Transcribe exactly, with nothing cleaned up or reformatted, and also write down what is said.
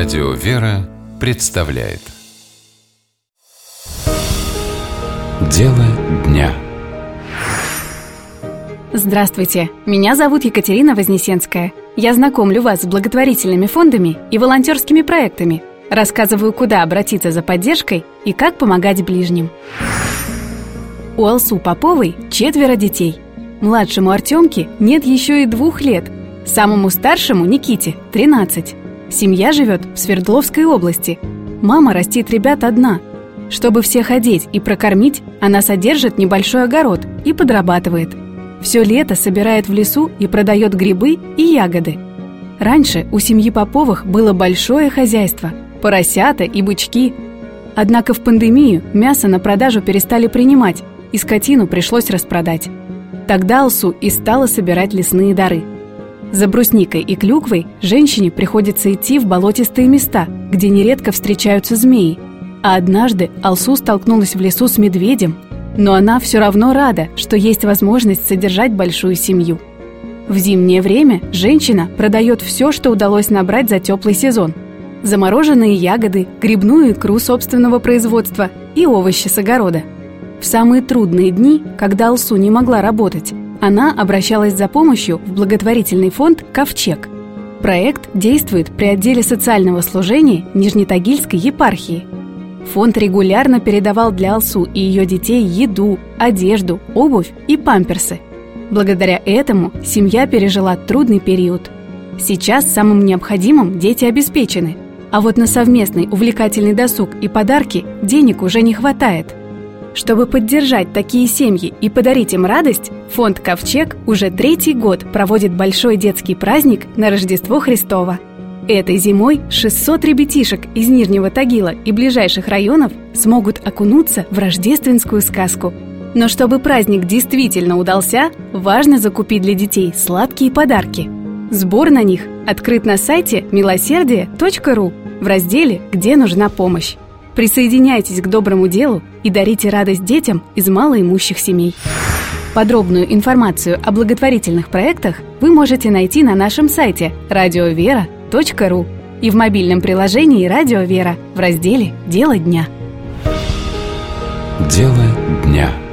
Радио «Вера» представляет Дело дня. Здравствуйте, меня зовут Екатерина Вознесенская. Я знакомлю вас с благотворительными фондами и волонтерскими проектами, рассказываю, куда обратиться за поддержкой и как помогать ближним. У Алсу Поповой четверо детей. Младшему Артемке нет еще и двух лет. Самому старшему, Никите, тринадцать. Семья живет в Свердловской области. Мама растит ребят одна. Чтобы всех одеть и прокормить, она содержит небольшой огород и подрабатывает. Все лето собирает в лесу и продает грибы и ягоды. Раньше у семьи Поповых было большое хозяйство – поросята и бычки. Однако в пандемию мясо на продажу перестали принимать, и скотину пришлось распродать. Тогда Алсу и стала собирать лесные дары. За брусникой и клюквой женщине приходится идти в болотистые места, где нередко встречаются змеи. А однажды Алсу столкнулась в лесу с медведем, но она все равно рада, что есть возможность содержать большую семью. В зимнее время женщина продает все, что удалось набрать за теплый сезон. Замороженные ягоды, грибную икру собственного производства и овощи с огорода. В самые трудные дни, когда Алсу не могла работать, она обращалась за помощью в благотворительный фонд «Ковчег». Проект действует при отделе социального служения Нижнетагильской епархии. Фонд регулярно передавал для Алсу и ее детей еду, одежду, обувь и памперсы. Благодаря этому семья пережила трудный период. Сейчас самым необходимым дети обеспечены, а вот на совместный увлекательный досуг и подарки денег уже не хватает. Чтобы поддержать такие семьи и подарить им радость, фонд «Ковчег» уже третий год проводит большой детский праздник на Рождество Христово. Этой зимой шестьсот ребятишек из Нижнего Тагила и ближайших районов смогут окунуться в рождественскую сказку. Но чтобы праздник действительно удался, важно закупить для детей сладкие подарки. Сбор на них открыт на сайте милосердие точка ру в разделе «Где нужна помощь». Присоединяйтесь к доброму делу и дарите радость детям из малоимущих семей. Подробную информацию о благотворительных проектах вы можете найти на нашем сайте радио вера точка ру и в мобильном приложении «Радио Вера» в разделе «Дело дня». Дело дня.